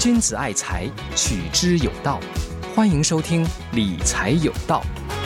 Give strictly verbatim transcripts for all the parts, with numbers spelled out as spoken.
君子爱财，取之有道。欢迎收听理财有道。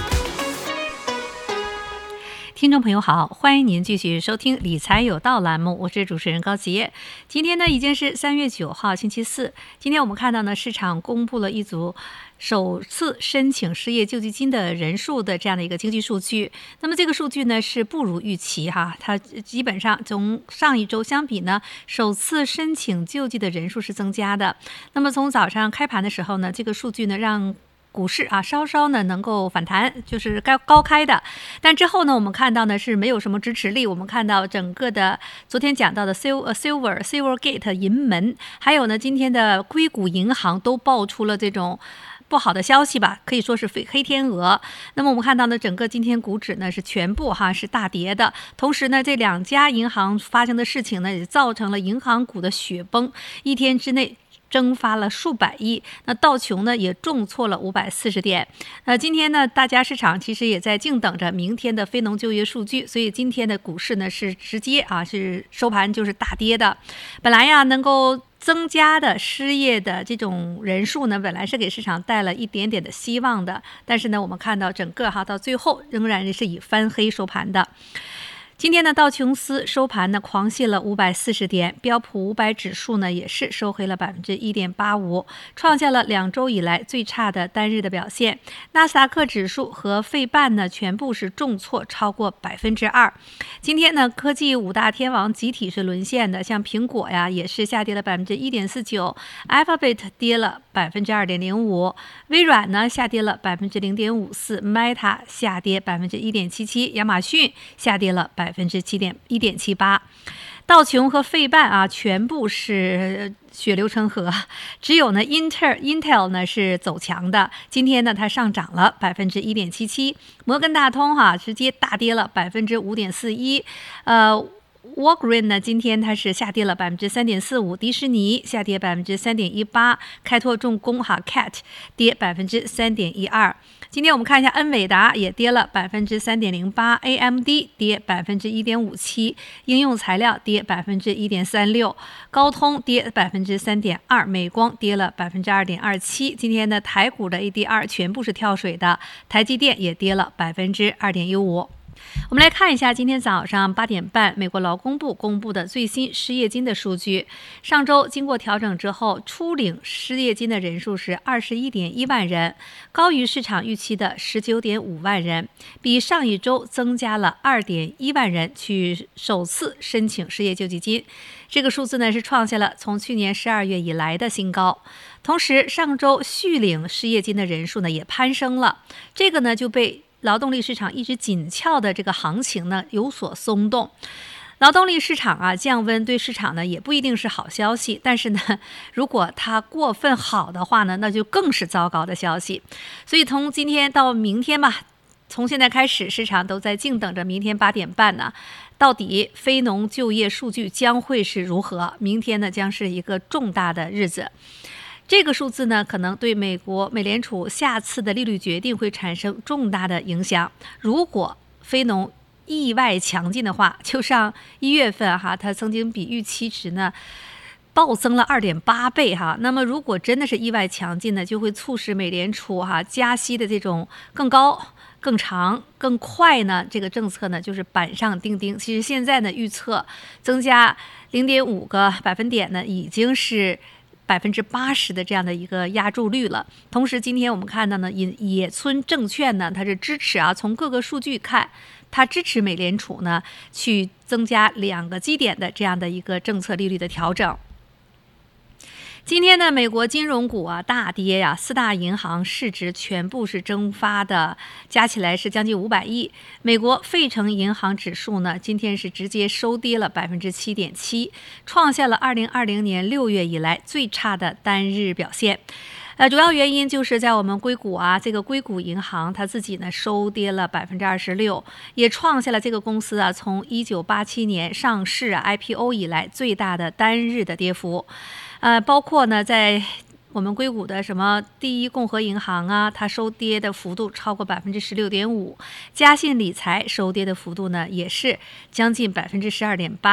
听众朋友好，欢迎您继续收听理财有道栏目，我是主持人高杰。今天呢已经是三月九号星期四，今天我们看到呢市场公布了一组首次申请失业救济金的人数的这样的一个经济数据。那么这个数据呢是不如预期哈，它基本上从上一周相比呢，首次申请救济的人数是增加的。那么从早上开盘的时候呢，这个数据呢让股市啊稍稍呢能够反弹，就是高高开的，但之后呢我们看到呢是没有什么支持力。我们看到整个的昨天讲到的 Silver Silvergate 银门，还有呢今天的硅谷银行都爆出了这种不好的消息吧，可以说是黑天鹅。那么我们看到呢整个今天股指呢是全部哈是大跌的，同时呢这两家银行发生的事情呢也造成了银行股的雪崩，一天之内蒸发了数百亿，那道琼呢也重挫了五百四十点。那今天呢，大家市场其实也在静等着明天的非农就业数据，所以今天的股市呢是直接啊是收盘就是大跌的。本来呀能够增加的失业的这种人数呢，本来是给市场带了一点点的希望的，但是呢，我们看到整个哈到最后仍然是以翻黑收盘的。今天的道琼斯收盘呢狂泻了五百四十点，标普五百指数呢也是收黑了 百分之一点八五， 创下了两周以来最差的单日的表现。纳斯达克指数和费半呢全部是重挫超过 百分之二。 今天呢科技五大天王集体是沦陷的，像苹果呀也是下跌了 百分之一点四九， Alphabet 跌了 百分之二点零五， 微软呢下跌了 百分之零点五四， Meta 下跌 百分之一点七七， 亚马逊下跌了百分之一点七八。道琼和费半啊全部是血流成河，只有呢 Intel Intel 呢是走强的，今天呢它上涨了 百分之一点七七。 摩根大通哈、啊、直接大跌了 百分之五点四一， 呃Walgreens 呢，今天它是下跌了 百分之三点四五， 迪士尼下跌 百分之三点一八， 开拓重工哈 C A T 跌 百分之三点一二。 今天我们看一下恩伟达也跌了 百分之三点零八， A M D 跌 百分之一点五七， 应用材料跌 百分之一点三六， 高通跌 百分之三点二， 美光跌了 百分之二点二七。 今天的台股的 A D R 全部是跳水的，台积电也跌了 百分之二点一五。我们来看一下今天早上八点半美国劳工部公布的最新失业金的数据。上周经过调整之后，初领失业金的人数是 二十一点一万人，高于市场预期的 十九点五万人，比上一周增加了 二点一万人去首次申请失业救济金。这个数字呢是创下了从去年十二月以来的新高。同时上周续领失业金的人数呢也攀升了，这个呢就被劳动力市场一直紧俏的这个行情呢有所松动。劳动力市场啊降温对市场呢也不一定是好消息，但是呢如果它过分好的话呢，那就更是糟糕的消息。所以从今天到明天吧，从现在开始市场都在静等着明天八点半呢，到底非农就业数据将会是如何。明天呢将是一个重大的日子，这个数字呢，可能对美国美联储下次的利率决定会产生重大的影响。如果非农意外强劲的话，就上一月份哈，它曾经比预期值呢暴增了 二点八倍哈。那么如果真的是意外强劲呢，就会促使美联储哈加息的这种更高、更长、更快呢，这个政策呢就是板上钉钉。其实现在呢预测增加 零点五个百分点呢，已经是百分之八十的这样的一个压住率了。同时今天我们看到呢，野野村证券呢它是支持啊，从各个数据看它支持美联储呢去增加两个基点的这样的一个政策利率的调整。今天呢，美国金融股啊大跌呀，四大银行市值全部是蒸发的，加起来是将近五百亿。美国费城银行指数呢，今天是直接收跌了 百分之七点七， 创下了二零二零年六月以来最差的单日表现。呃，主要原因就是在我们硅谷啊，这个硅谷银行它自己呢收跌了 百分之二十六， 也创下了这个公司啊从一九八七年上市、啊、I P O 以来最大的单日的跌幅。呃，包括呢在我们硅谷的什么第一共和银行啊，它收跌的幅度超过 百分之十六点五， 嘉信理财收跌的幅度呢也是将近 百分之十二点八，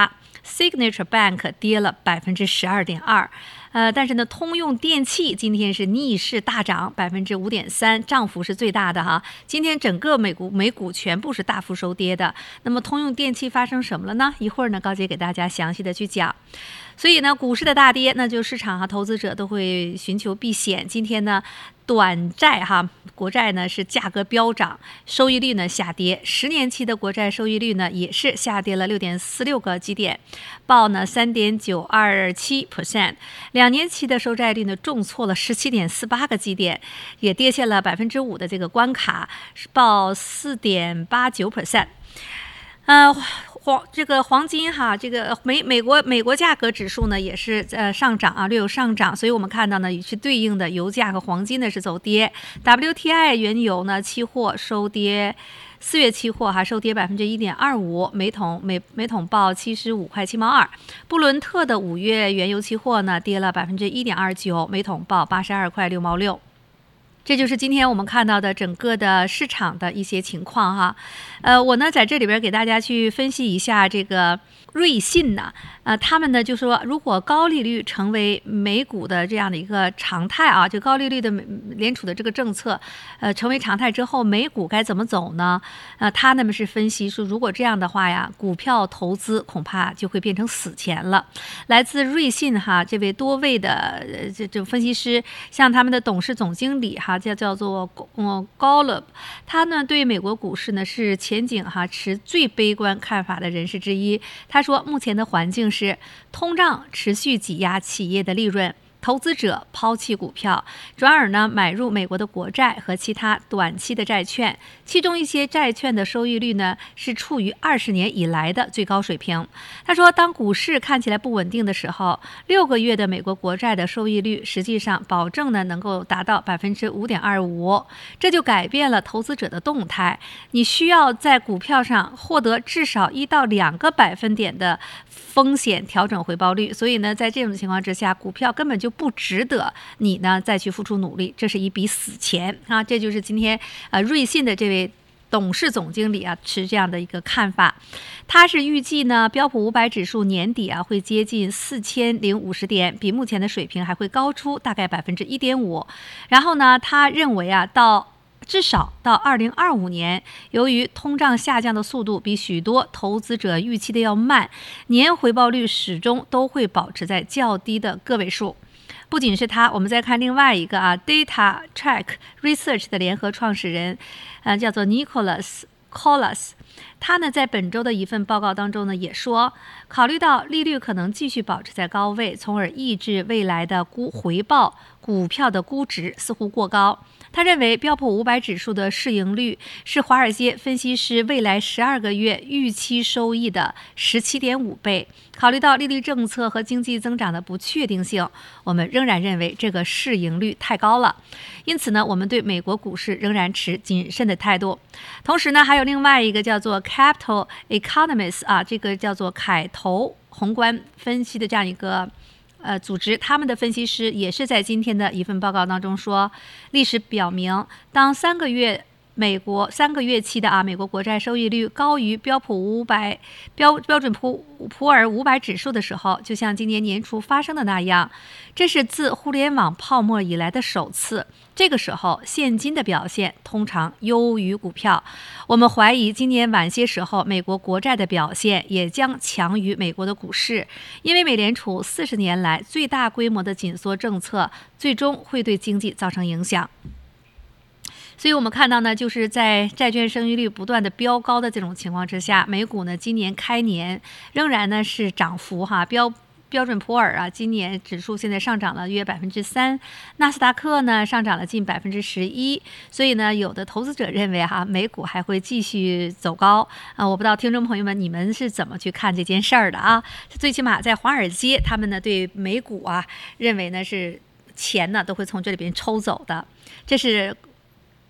Signature Bank 跌了百分之十二点二。呃，但是呢，通用电气今天是逆势大涨百分之五点三，涨幅是最大的哈。今天整个美股美股全部是大幅收跌的。那么通用电气发生什么了呢？一会儿呢，高姐给大家详细的去讲。所以呢，股市的大跌，那就市场和投资者都会寻求避险。今天呢，短债哈，国债呢是价格飙涨，收益率呢下跌，十年期的国债收益率呢也是下跌了六点四六个基点，报呢三点九二七 percent， 两年期的收债率呢重挫了十七点四八个基点，也跌下了百分之五的这个关卡，报四点八九 percent。呃。黄这个黄金哈，这个美美国美国价格指数呢也是呃上涨啊，略有上涨，所以我们看到呢与之对应的油价和黄金呢是走跌。W T I 原油呢期货收跌，四月期货还收跌百分之一点二五，每桶每每桶报七十五块七毛二。布伦特的五月原油期货呢跌了百分之一点二九，每桶报八十二块六毛六。这就是今天我们看到的整个的市场的一些情况哈，呃，我呢在这里边给大家去分析一下这个瑞信呢，呃，他们呢就说，如果高利率成为美股的这样的一个常态啊，就高利率的联储的这个政策，呃，成为常态之后，美股该怎么走呢？呃，他那么是分析说，如果这样的话呀，股票投资恐怕就会变成死钱了。来自瑞信哈这位多位的呃这这分析师，像他们的董事总经理哈。叫叫做嗯 Golub， 他呢对美国股市呢是前景哈持最悲观看法的人士之一。他说，目前的环境是通胀持续挤压企业的利润，投资者抛弃股票，转而呢买入美国的国债和其他短期的债券，其中一些债券的收益率呢是处于二十年以来的最高水平。他说，当股市看起来不稳定的时候，六个月的美国国债的收益率实际上保证呢能够达到百分之五点二五，这就改变了投资者的动态。你需要在股票上获得至少一到两个百分点的风险调整回报率，所以呢，在这种情况之下，股票根本就不值得你呢再去付出努力，这是一笔死钱啊！这就是今天呃瑞信的这位董事总经理啊持这样的一个看法。他是预计呢标普五百指数年底啊会接近四千零五十点，比目前的水平还会高出大概百分之一点五。然后呢，他认为啊到至少到二零二五年，由于通胀下降的速度比许多投资者预期的要慢，年回报率始终都会保持在较低的个位数。不仅是他，我们再看另外一个啊 ，Data Track Research 的联合创始人，呃，叫做 Nicholas Collas， 他呢在本周的一份报告当中呢也说，考虑到利率可能继续保持在高位，从而抑制未来的估回报，股票的估值似乎过高。他认为标普五百指数的市盈率是华尔街分析师未来十二个月预期收益的 十七点五倍。考虑到利率政策和经济增长的不确定性，我们仍然认为这个市盈率太高了。因此呢，我们对美国股市仍然持谨慎的态度。同时呢，还有另外一个叫做 Capital Economists 啊，这个叫做凯投宏观分析的这样一个呃，组织，他们的分析师也是在今天的一份报告当中说，历史表明，当三个月美国三个月期的啊美国国债收益率高于标普五百标标准普普尔五百指数的时候，就像今年年初发生的那样，这是自互联网泡沫以来的首次。这个时候，现金的表现通常优于股票。我们怀疑今年晚些时候，美国国债的表现也将强于美国的股市，因为美联储四十年来最大规模的紧缩政策，最终会对经济造成影响。所以我们看到呢，就是在债券收益率不断的飙高的这种情况之下，美股呢今年开年仍然呢是涨幅哈标。标准普尔啊，今年指数现在上涨了约百分之三，纳斯达克呢上涨了近百分之十一，所以呢，有的投资者认为哈，美股还会继续走高啊。我不知道听众朋友们你们是怎么去看这件事儿的啊？最起码在华尔街，他们呢对美股啊认为呢是钱呢都会从这里边抽走的，这是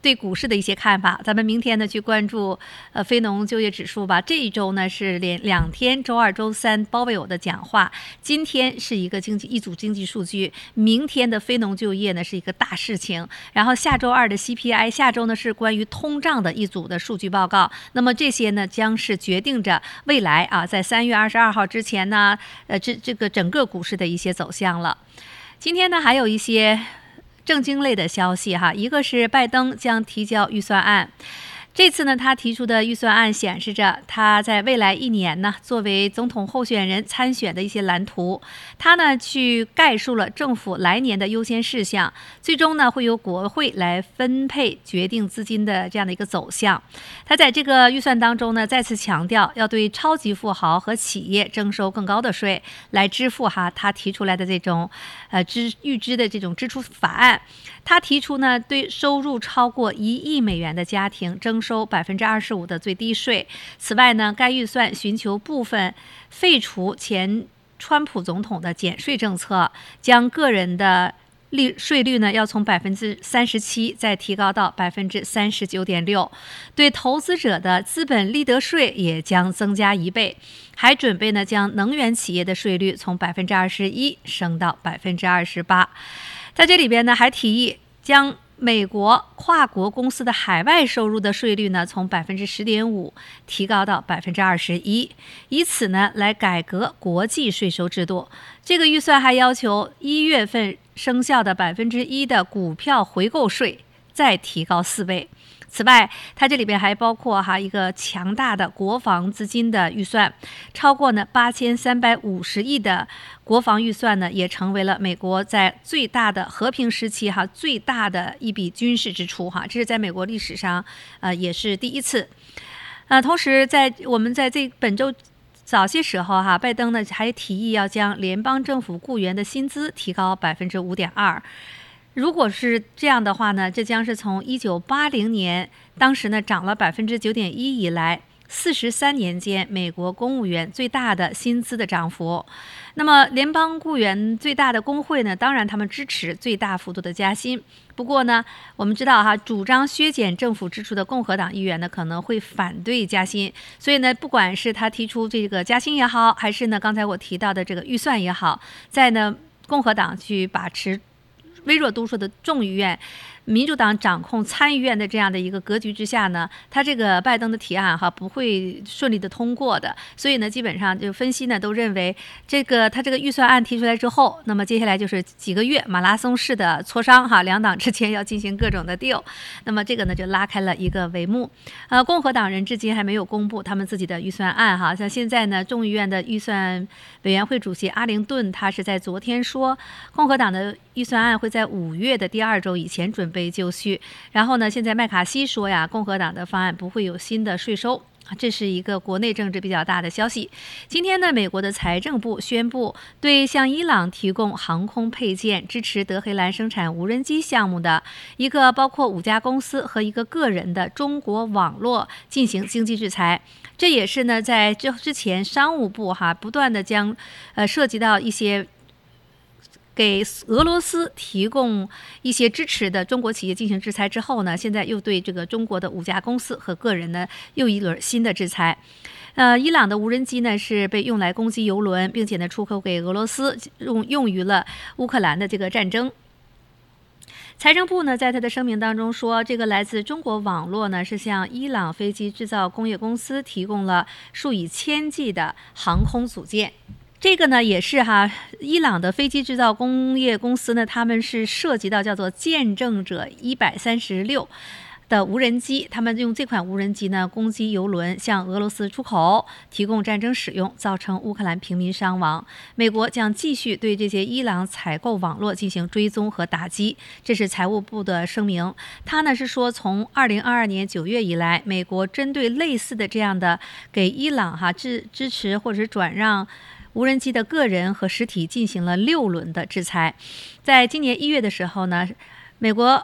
对股市的一些看法。咱们明天呢去关注呃非农就业指数吧。这一周呢是连两天，周二、周三鲍威尔的讲话，今天是一个经济一组经济数据，明天的非农就业呢是一个大事情，然后下周二的 C P I， 下周呢是关于通胀的一组的数据报告。那么这些呢将是决定着未来啊，在三月二十二号之前呢，呃，这这个整个股市的一些走向了。今天呢还有一些政经类的消息哈，一个是拜登将提交预算案。这次呢，他提出的预算案显示着他在未来一年呢，作为总统候选人参选的一些蓝图。他呢去概述了政府来年的优先事项，最终呢会由国会来分配决定资金的这样的一个走向。他在这个预算当中呢，再次强调要对超级富豪和企业征收更高的税，来支付哈他提出来的这种呃支预支的这种支出法案。他提出呢，对收入超过一亿美元的家庭征收百分之二十五的最低税。此外呢，该预算寻求部分废除前川普总统的减税政策，将个人的利税率呢要从百分之三十七再提高到百分之三十九点六，对投资者的资本利得税也将增加一倍，还准备呢将能源企业的税率从百分之二十一升到百分之二十八。在这里边呢，还提议将美国跨国公司的海外收入的税率呢，从百分之十点五提高到百分之二十一，以此呢来改革国际税收制度。这个预算还要求一月份生效的百分之一的股票回购税再提高四倍。此外，它这里边还包括哈一个强大的国防资金的预算，超过呢八千三百五十亿的国防预算呢，也成为了美国在最大的和平时期哈最大的一笔军事支出哈，这是在美国历史上呃也是第一次。呃，同时在我们在这本周早些时候哈，拜登呢还提议要将联邦政府雇员的薪资提高百分之五点二。如果是这样的话呢，这将是从一九八零年当时呢涨了百分之九点一以来，四十三年间美国公务员最大的薪资的涨幅。那么联邦雇员最大的工会呢，当然他们支持最大幅度的加薪。不过呢，我们知道哈，主张削减政府支出的共和党议员呢可能会反对加薪，所以呢，不管是他提出这个加薪也好，还是呢刚才我提到的这个预算也好，在呢共和党去把持微弱多数的众议院，民主党掌控参议院的这样的一个格局之下呢，他这个拜登的提案哈不会顺利的通过的。所以呢，基本上就分析呢都认为，这个他这个预算案提出来之后，那么接下来就是几个月马拉松式的磋商哈，两党之间要进行各种的 deal， 那么这个呢就拉开了一个帷幕。呃，共和党人至今还没有公布他们自己的预算案哈，像现在呢，众议院的预算委员会主席阿灵顿他是在昨天说，共和党的预算案会在五月的第二周以前准备就绪。然后呢，现在麦卡锡说呀，共和党的方案不会有新的税收。这是一个国内政治比较大的消息。今天呢，美国的财政部宣布对向伊朗提供航空配件、支持德黑兰生产无人机项目的一个包括五家公司和一个个人的中国网络进行经济制裁。这也是呢，在这之前商务部哈不断的将呃涉及到一些给俄罗斯提供一些支持的中国企业进行制裁之后呢，现在又对这个中国的五家公司和个人呢又一轮新的制裁。呃，伊朗的无人机呢是被用来攻击油轮，并且呢出口给俄罗斯，用用于了乌克兰的这个战争。财政部呢在他的声明当中说，这个来自中国网络呢是向伊朗飞机制造工业公司提供了数以千计的航空组件。这个呢也是哈，伊朗的飞机制造工业公司呢，他们是涉及到叫做见证者一百三十六的无人机，他们用这款无人机呢攻击油轮，向俄罗斯出口，提供战争使用，造成乌克兰平民伤亡。美国将继续对这些伊朗采购网络进行追踪和打击。这是财务部的声明。他呢是说，从二零二二年九月以来，美国针对类似的这样的给伊朗哈支支持或者是转让无人机的个人和实体进行了六轮的制裁。在今年一月的时候呢，美国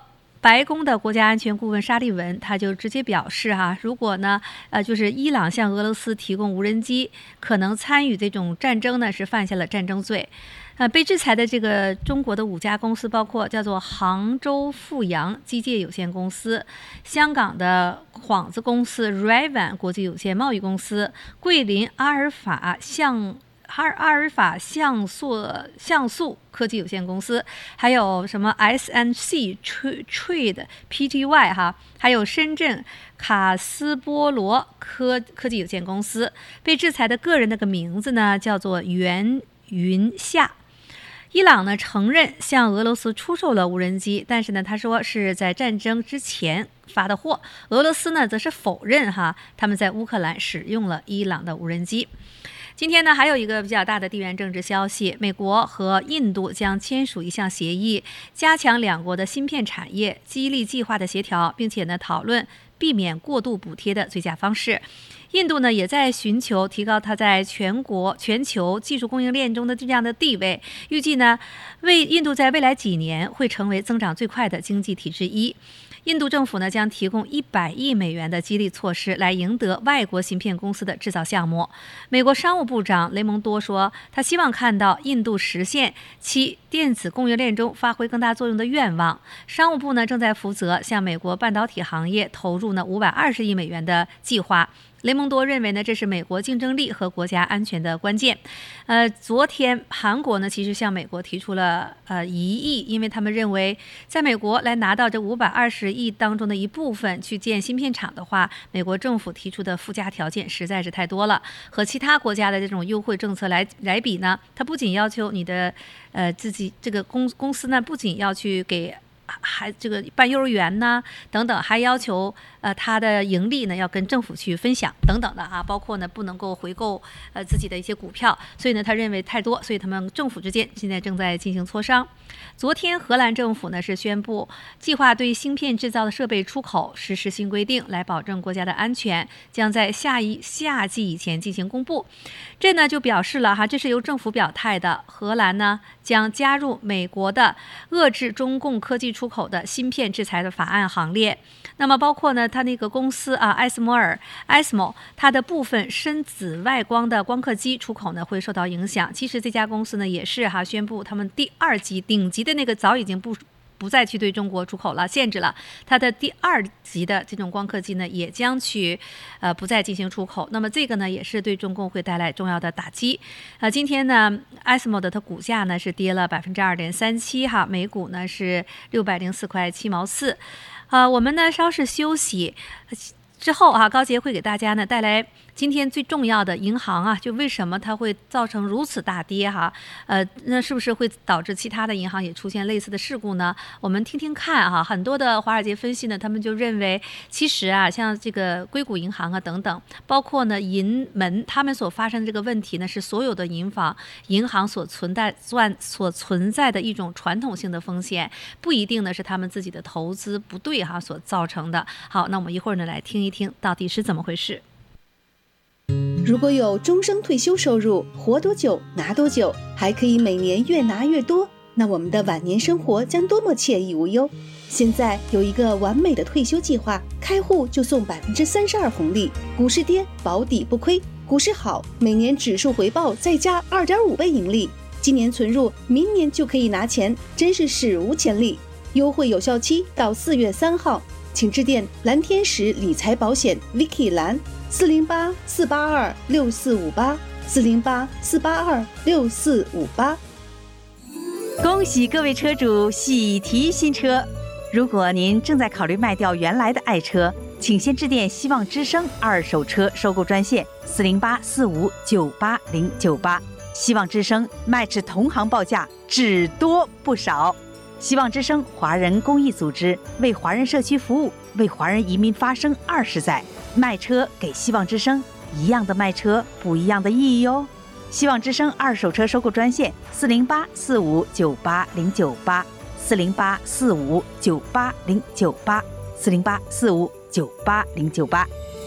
白宫的国家安全顾问沙利文他就直接表示哈，如果呢，呃，就是伊朗向俄罗斯提供无人机，可能参与这种战争呢，是犯下了战争罪。呃，被制裁的这个中国的五家公司包括叫做杭州富阳机械有限公司、香港的幌子公司 Rayvan 国际有限贸易公司、桂林阿尔法象。阿阿尔法像素像素科技有限公司，还有什么 S N C Trade Pty 哈，还有深圳卡斯波罗科科技有限公司。被制裁的个人那个名字呢，叫做袁云夏。伊朗呢承认向俄罗斯出售了无人机，但是呢，他说是在战争之前发的货。俄罗斯呢则是否认哈，他们在乌克兰使用了伊朗的无人机。今天呢，还有一个比较大的地缘政治消息，美国和印度将签署一项协议，加强两国的芯片产业激励计划的协调，并且呢讨论避免过度补贴的最佳方式。印度呢也在寻求提高它在全国全球技术供应链中的这样的地位，预计呢为印度在未来几年会成为增长最快的经济体之一。印度政府呢将提供一百亿美元的激励措施来赢得外国芯片公司的制造项目。美国商务部长雷蒙多说，他希望看到印度实现其电子供应链中发挥更大作用的愿望。商务部呢正在负责向美国半导体行业投入呢五百二十亿美元的计划。雷蒙多认为呢，这是美国竞争力和国家安全的关键。呃，昨天韩国呢其实向美国提出了呃疑义，因为他们认为在美国来拿到这五百二十亿当中的一部分去建芯片厂的话，美国政府提出的附加条件实在是太多了。和其他国家的这种优惠政策来来比呢，它不仅要求你的呃自己这个公公司呢，不仅要去给还这个办幼儿园呢等等，还要求呃他的盈利呢要跟政府去分享等等的啊，包括呢不能够回购呃自己的一些股票，所以呢他认为太多，所以他们政府之间现在正在进行磋商。昨天荷兰政府呢是宣布计划对芯片制造的设备出口实施新规定，来保证国家的安全，将在下一夏季以前进行公布。这呢就表示了哈，这是由政府表态的，荷兰呢将加入美国的遏制中共科技出口的芯片制裁的法案行列。那么包括呢它那个公司啊艾斯摩尔艾斯摩它的部分深紫外光的光刻机出口呢会受到影响。其实这家公司呢也是哈宣布他们第二级顶级的那个早已经不不再去对中国出口了，限制了它的第二级的这种光刻机呢也将去呃不再进行出口。那么这个呢也是对中共会带来重要的打击。呃今天呢艾斯摩的它股价呢是跌了百分之二点三七哈，每股呢是六百零四块七毛四。呃我们呢稍事休息之后啊，高杰会给大家呢带来今天最重要的银行啊，就为什么它会造成如此大跌哈？呃，那是不是会导致其他的银行也出现类似的事故呢？我们听听看哈。很多的华尔街分析呢，他们就认为，其实啊，像这个硅谷银行啊等等，包括呢银门，他们所发生的这个问题呢，是所有的银行银行所存在算所存在的一种传统性的风险，不一定呢是他们自己的投资不对哈所造成的。好，那我们一会儿呢来听一听到底是怎么回事。 如果有终生退休收入，活多久拿多久，还可以每年越拿越多，那我们的晚年生活将多么惬意无忧。现在有一个完美的退休计划，开户就送百分之三十二红利，股市跌保底不亏，股市好每年指数回报再加二点五倍盈利，今年存入明年就可以拿钱，真是史无前例。优惠有效期到四月三号，请致电蓝天使理财保险 Vicky 蓝四零八四八二六四五八四零八四八二六四五八。 恭喜各位车主喜提新车！如果您正在考虑卖掉原来的爱车，请先致电希望之声二手车收购专线四零八四五九八零九八。希望之声卖至同行报价，只多不少。希望之声华人公益组织为华人社区服务，为华人移民发声二十载。卖车给希望之声，一样的卖车，不一样的意义哦。希望之声二手车收购专线四零八四五九八零九八四零八四五九八零九八四零八四五九八零九八。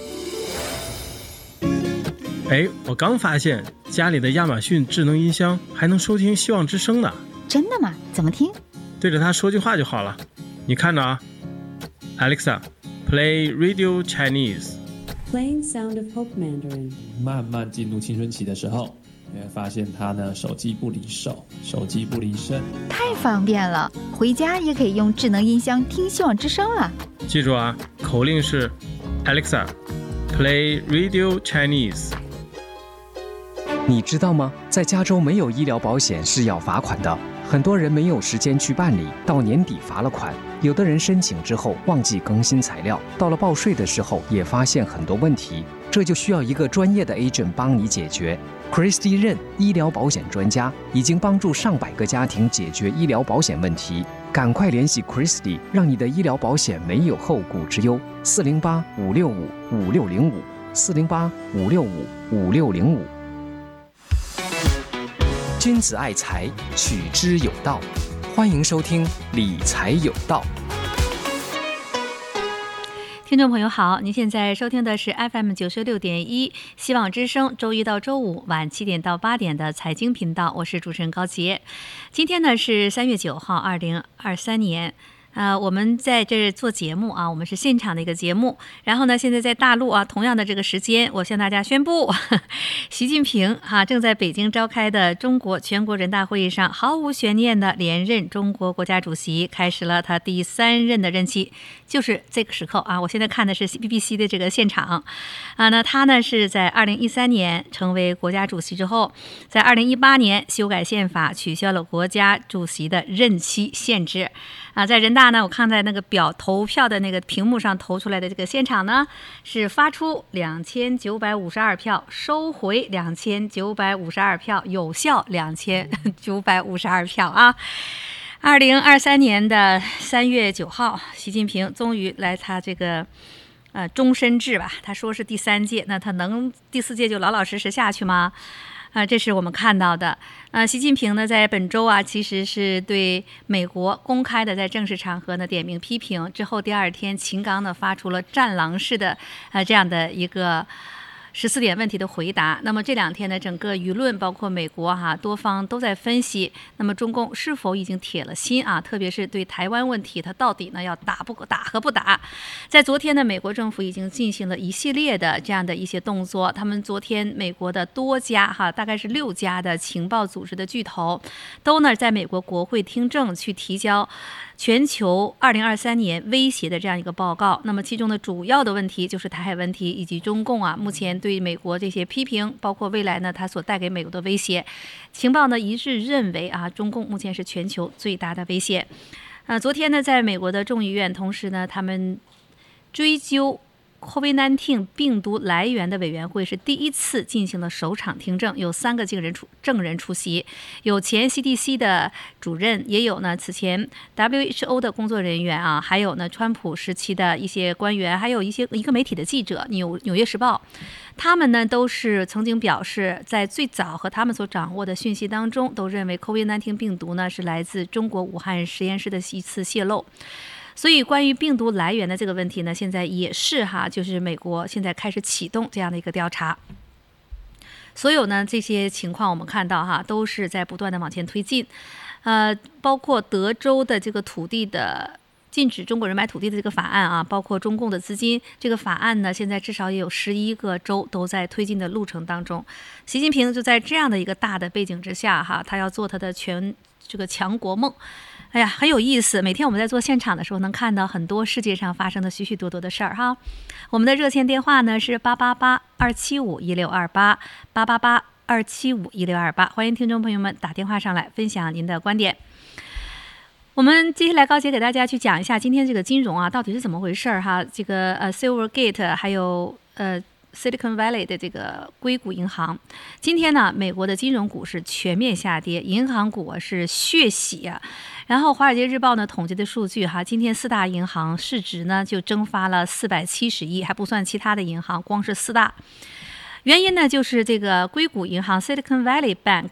哎，我刚发现家里的亚马逊智能音箱还能收听希望之声呢。 真的吗？怎么听？ 对着它说句话就好了。你看着啊， Alexa, play Radio Chinese. Playing Sound of Hope Mandarin. 慢慢进入青春期的时候，你会发现他呢，手机不离手，手机不离身， 太方便了，回家也可以用智能音箱听希望之声了。 记住啊，口令是 Alexa, play Radio Chinese. 你知道吗？在加州没有医疗保险是要罚款的，很多人没有时间去办理，到年底罚了款。有的人申请之后忘记更新材料，到了报税的时候也发现很多问题，这就需要一个专业的 agent 帮你解决。Christy 任医疗保险专家，已经帮助上百个家庭解决医疗保险问题。赶快联系 Christy， 让你的医疗保险没有后顾之忧。四零八五六五五六零五，四零八五六五五六零五。君子爱财，取之有道。欢迎收听理财有道。 听众朋友好，您现在收听的是 F M 九十六点一希望之声，周一到周五晚七点到八点的财经频道，我是主持人高杰。今天呢是三月九号，二零二三年。呃，我们在这做节目啊，我们是现场的一个节目。然后呢，现在在大陆啊，同样的这个时间，我向大家宣布，呵呵习近平哈、啊、正在北京召开的中国全国人大会议上，毫无悬念的连任中国国家主席，开始了他第三任的任期。就是这个时刻啊，我现在看的是 B B C 的这个现场啊。那他呢是在二零一三年成为国家主席之后，在二零一八年修改宪法，取消了国家主席的任期限制。啊，在人大呢，我看在那个表投票的那个屏幕上投出来的这个现场呢，是发出两千九百五十二票，收回两千九百五十二票，有效两千九百五十二票啊。二零二三年的三月九号，习近平终于来他这个呃终身制吧，他说是第三届，那他能第四届就老老实实下去吗？啊、呃，这是我们看到的。呃，习近平呢，在本周啊，其实是对美国公开的在正式场合呢点名批评，之后第二天秦刚呢发出了战狼式的呃这样的一个十四点问题的回答。那么这两天呢，整个舆论包括美国哈、啊、多方都在分析，那么中共是否已经铁了心啊？特别是对台湾问题，它到底呢要打不打和不打？在昨天呢，美国政府已经进行了一系列的这样的一些动作。他们昨天美国的多家哈，大概是六家的情报组织的巨头，都呢在美国国会听证去提交全球二零二三年威胁的这样一个报告。那么其中的主要的问题就是台海问题，以及中共啊目前对美国这些批评，包括未来呢它所带给美国的威胁。情报呢一致认为啊，中共目前是全球最大的威胁。呃，昨天呢在美国的众议院，同时呢他们追究COVID 十九 病毒来源的委员会是第一次进行了首场听证，有三个证人出证人出席，有前 C D C 的主任，也有呢此前 W H O 的工作人员啊，还有呢川普时期的一些官员，还有一些一个媒体的记者，纽纽约时报，他们呢都是曾经表示，在最早和他们所掌握的讯息当中，都认为 COVID 十九 病毒呢是来自中国武汉实验室的一次泄漏。所以关于病毒来源的这个问题呢，现在也是哈，就是美国现在开始启动这样的一个调查。所有呢这些情况我们看到哈，都是在不断的往前推进。呃，包括德州的这个土地的禁止中国人买土地的这个法案啊，包括中共的资金这个法案呢，现在至少也有十一个州都在推进的路程当中。习近平就在这样的一个大的背景之下哈，他要做他的全这个强国梦。哎呀，很有意思。每天我们在做现场的时候，能看到很多世界上发生的许许多多的事儿哈。我们的热线电话呢是八八八二七五一六二八八八八二七五一六二八，欢迎听众朋友们打电话上来分享您的观点。我们接下来高杰给大家去讲一下今天这个金融啊到底是怎么回事儿哈。这个呃 Silvergate 还有呃。Silicon Valley 的这个硅谷银行，今天呢，美国的金融股是全面下跌，银行股啊是血洗啊。然后《华尔街日报》呢统计的数据哈，今天四大银行市值呢就蒸发了四百七十亿，还不算其他的银行，光是四大。原因呢就是这个硅谷银行 Silicon Valley Bank。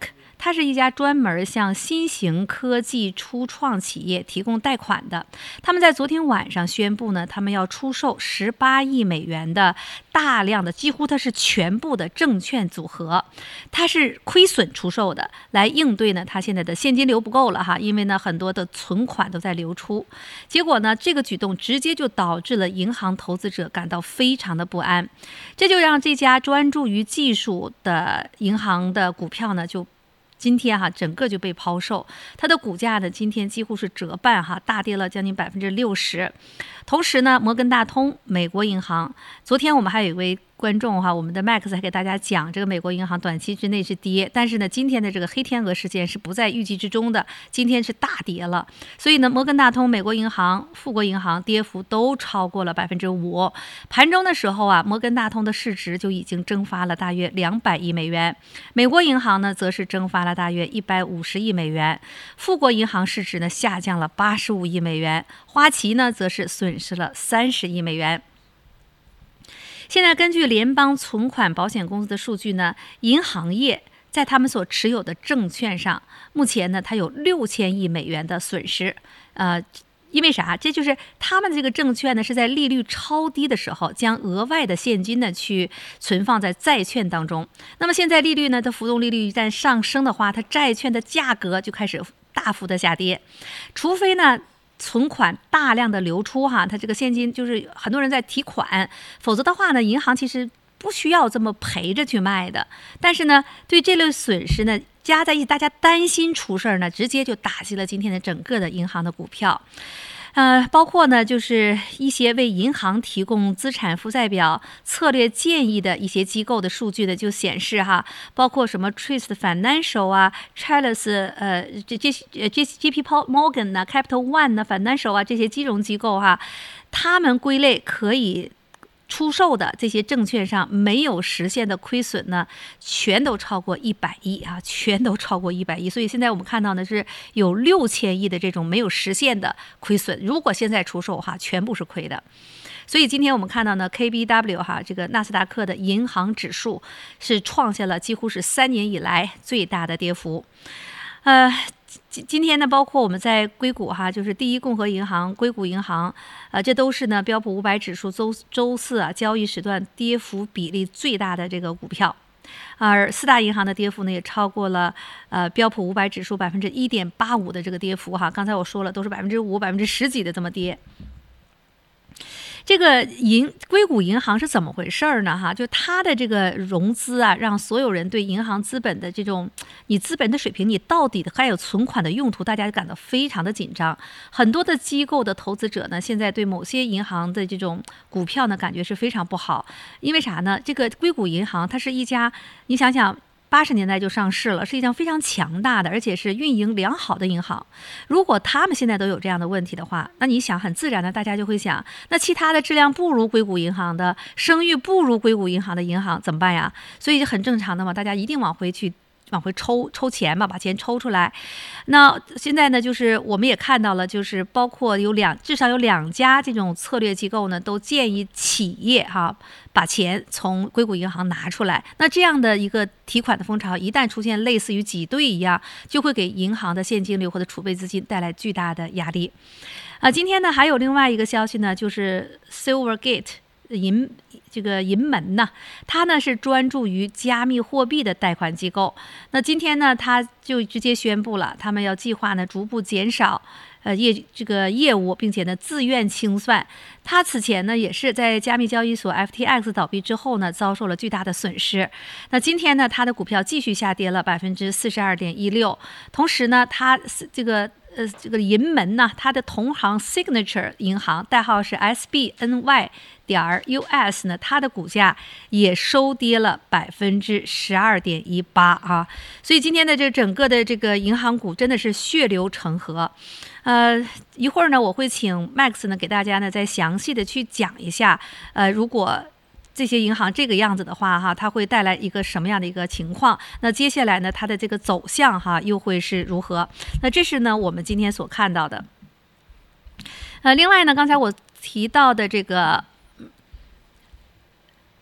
它是一家专门向新型科技初创企业提供贷款的。他们在昨天晚上宣布呢，他们要出售十八亿美元的大量的，几乎它是全部的证券组合，它是亏损出售的，来应对呢它现在的现金流不够了哈，因为呢很多的存款都在流出。结果呢，这个举动直接就导致了银行投资者感到非常的不安，这就让这家专注于技术的银行的股票呢就今天哈整个就被抛售，它的股价呢今天几乎是折半哈，大跌了将近百分之六十。同时呢，摩根大通、美国银行，昨天我们还有一位观众哈，我们的 Max 还给大家讲这个美国银行短期之内是跌，但是呢，今天的这个黑天鹅事件是不在预计之中的，今天是大跌了。所以呢，摩根大通、美国银行、富国银行跌幅都超过了百分之五。盘中的时候啊，摩根大通的市值就已经蒸发了大约两百亿美元，美国银行呢则是蒸发了大约一百五十亿美元，富国银行市值呢下降了八十五亿美元，花旗呢则是损失了三十亿美元。现在根据联邦存款保险公司的数据呢，银行业在他们所持有的证券上，目前呢它有六千亿美元的损失。呃，因为啥？这就是他们这个证券呢是在利率超低的时候，将额外的现金呢去存放在债券当中。那么现在利率呢，它浮动利率一旦上升的话，它债券的价格就开始大幅的下跌，除非呢存款大量的流出哈，它这个现金就是很多人在提款，否则的话呢，银行其实不需要这么赔着去卖的。但是呢，对这类损失呢加在一起，大家担心出事儿呢，直接就打击了今天的整个的银行的股票。呃，包括呢，就是一些为银行提供资产负债表策略建议的一些机构的数据呢，就显示哈，包括什么 Truist Financial 啊 ，Chalice 呃，这这呃 J J P Morgan 呢 ，Capital One 呢 ，Financial 啊这些金融机构哈，他们归类可以出售的这些证券上没有实现的亏损呢，全都超过一百亿啊，全都超过一百亿。所以现在我们看到的是有六千亿的这种没有实现的亏损，如果现在出售哈，全部是亏的。所以今天我们看到呢 ，K B W 哈这个纳斯达克的银行指数是创下了几乎是三年以来最大的跌幅，呃。今天呢，包括我们在硅谷哈，就是第一共和银行、硅谷银行，呃，这都是呢标普五百指数周周四啊交易时段跌幅比例最大的这个股票，而四大银行的跌幅呢也超过了呃标普五百指数百分之一点八五的这个跌幅哈。刚才我说了，都是百分之五、百分之十几的这么跌。这个银硅谷银行是怎么回事呢？哈，就它的这个融资啊，让所有人对银行资本的这种你资本的水平，你到底还有存款的用途，大家感到非常的紧张。很多的机构的投资者呢，现在对某些银行的这种股票呢，感觉是非常不好。因为啥呢？这个硅谷银行它是一家，你想想。八十年代就上市了，是一家非常强大的，而且是运营良好的银行。如果他们现在都有这样的问题的话，那你想很自然的，大家就会想，那其他的质量不如硅谷银行的、声誉不如硅谷银行的银行怎么办呀？所以很正常的嘛，大家一定往回去。往回抽抽钱嘛，把钱抽出来。那现在呢，就是我们也看到了，就是包括有两，至少有两家这种策略机构呢，都建议企业哈把钱从硅谷银行拿出来。那这样的一个提款的风潮，一旦出现类似于挤兑一样，就会给银行的现金流或者储备资金带来巨大的压力。啊，今天呢还有另外一个消息呢，就是 Silvergate 银。这个银门呢，它呢是专注于加密货币的贷款机构。那今天呢，它就直接宣布了，他们要计划呢逐步减少呃业这个业务，并且呢自愿清算。它此前呢也是在加密交易所 F T X 倒闭之后呢，遭受了巨大的损失。那今天呢，它的股票继续下跌了百分之四十二点一六。同时呢，它这个。呃，这个银门呢，它的同行 Signature 银行代号是 S B N Y 点 U S 呢，它的股价也收跌了百分之十二点一八啊。所以今天的这整个的这个银行股真的是血流成河。呃，一会儿呢，我会请 Max 呢给大家呢再详细的去讲一下，呃，如果。这些银行这个样子的话哈，它会带来一个什么样的一个情况？那接下来呢，它的这个走向哈又会是如何？那这是呢我们今天所看到的。呃，另外呢，刚才我提到的这个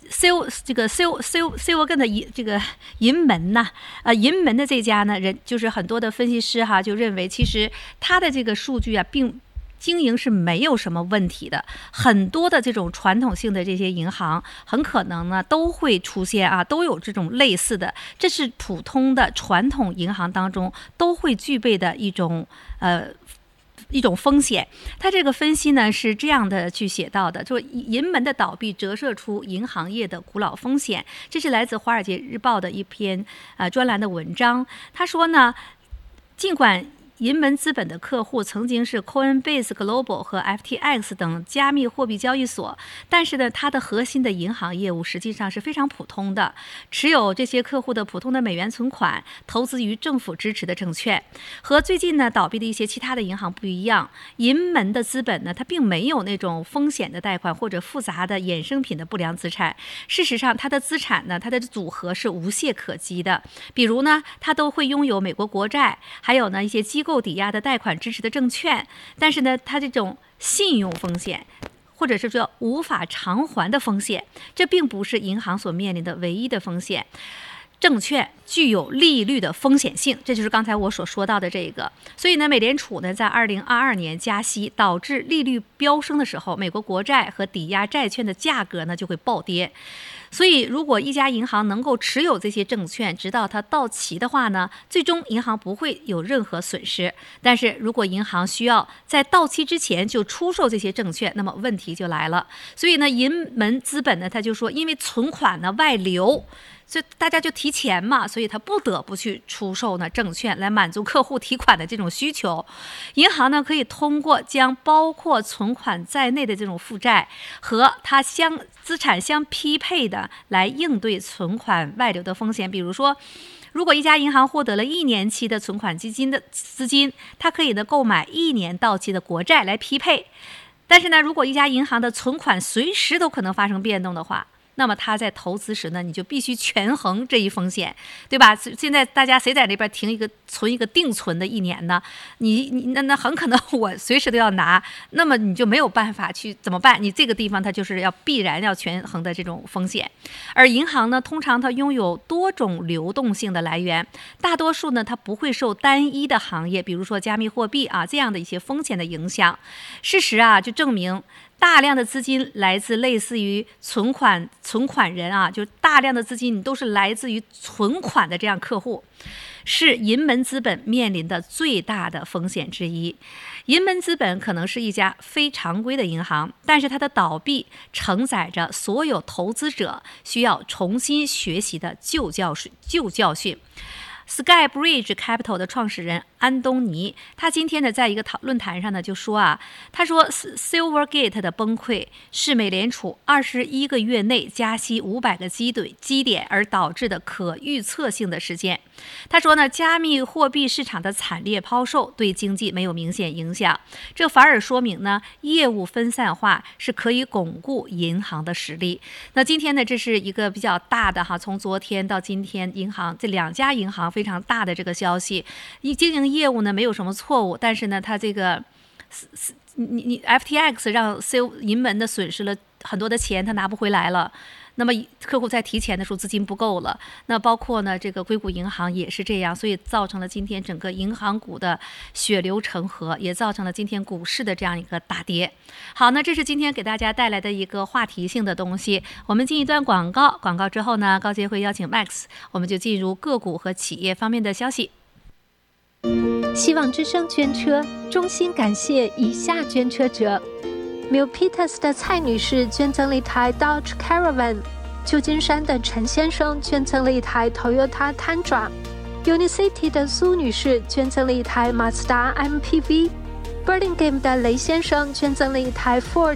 Sil 这个 Sil Sil Silvergen 的银这个银门呐，呃，银门的这家呢，人就是很多的分析师哈，就认为其实他的这个数据啊，并经营是没有什么问题的。很多的这种传统性的这些银行，很可能呢都会出现啊，都有这种类似的，这是普通的传统银行当中都会具备的一种呃。一种风险。他这个分析呢是这样的去写到的，就是银门的倒闭折射出银行业的古老风险。这是来自《华尔街日报》的一篇呃专栏的文章。他说呢，尽管银门资本的客户曾经是 Coinbase Global 和 F T X 等加密货币交易所，但是呢，它的核心的银行业务实际上是非常普通的，持有这些客户的普通的美元存款，投资于政府支持的证券。和最近呢倒闭的一些其他的银行不一样，银门的资本呢，它并没有那种风险的贷款或者复杂的衍生品的不良资产。事实上，它的资产呢，它的组合是无懈可击的。比如呢，它都会拥有美国国债，还有呢一些机构够抵押的贷款支持的证券，但是呢，它这种信用风险，或者是说无法偿还的风险，这并不是银行所面临的唯一的风险。证券具有利率的风险性，这就是刚才我所说到的这个。所以呢，美联储呢在二零二二年加息，导致利率飙升的时候，美国国债和抵押债券的价格呢就会暴跌。所以，如果一家银行能够持有这些证券直到它到期的话呢，最终银行不会有任何损失。但是如果银行需要在到期之前就出售这些证券，那么问题就来了。所以呢，银门资本呢，他就说，因为存款呢外流，所以大家就提钱嘛，所以他不得不去出售呢证券来满足客户提款的这种需求。银行呢可以通过将包括存款在内的这种负债和它相资产相匹配的来应对存款外流的风险。比如说，如果一家银行获得了一年期的存款基金的资金，它可以呢购买一年到期的国债来匹配。但是呢，如果一家银行的存款随时都可能发生变动的话，那么他在投资时呢，你就必须权衡这一风险，对吧？现在大家谁在那边停一个存一个定存的一年呢？你你那那很可能我随时都要拿，那么你就没有办法去怎么办？你这个地方它就是要必然要权衡的这种风险。而银行呢，通常它拥有多种流动性的来源，大多数呢它不会受单一的行业，比如说加密货币啊这样的一些风险的影响。事实啊就证明，大量的资金来自类似于存款存款人啊，就大量的资金你都是来自于存款的这样客户，是银门资本面临的最大的风险之一。银门资本可能是一家非常规的银行，但是它的倒闭承载着所有投资者需要重新学习的旧教训旧教训。Skybridge Capital 的创始人安东尼，他今天呢在一个讨论坛上呢就说啊，他说 Silvergate 的崩溃是美联储二十一个月内加息五百个基点基点而导致的可预测性的事件。他说呢，加密货币市场的惨烈抛售对经济没有明显影响，这反而说明呢，业务分散化是可以巩固银行的实力。那今天呢，这是一个比较大的哈，从昨天到今天，银行这两家银行非常大的这个消息，一经营业务呢没有什么错误，但是呢，它这个你你 F T X 让 C 银门的损失了很多的钱，他拿不回来了。那么客户在提钱的时候资金不够了，那包括呢这个硅谷银行也是这样，所以造成了今天整个银行股的血流成河，也造成了今天股市的这样一个大跌。好，那这是今天给大家带来的一个话题性的东西。我们进一段广告，广告之后呢，高杰会邀请 Max， 我们就进入个股和企业方面的消息。 希望之声捐车衷心感谢以下捐车者。Milpitas 的蔡女士捐赠了一台 Dodge Caravan， 旧金山的陈先生捐赠了一台 Toyota Tundra，Unicity 的苏女士捐赠了一台马自达 M P V，Burlingame 的雷先生捐赠了一台 Ford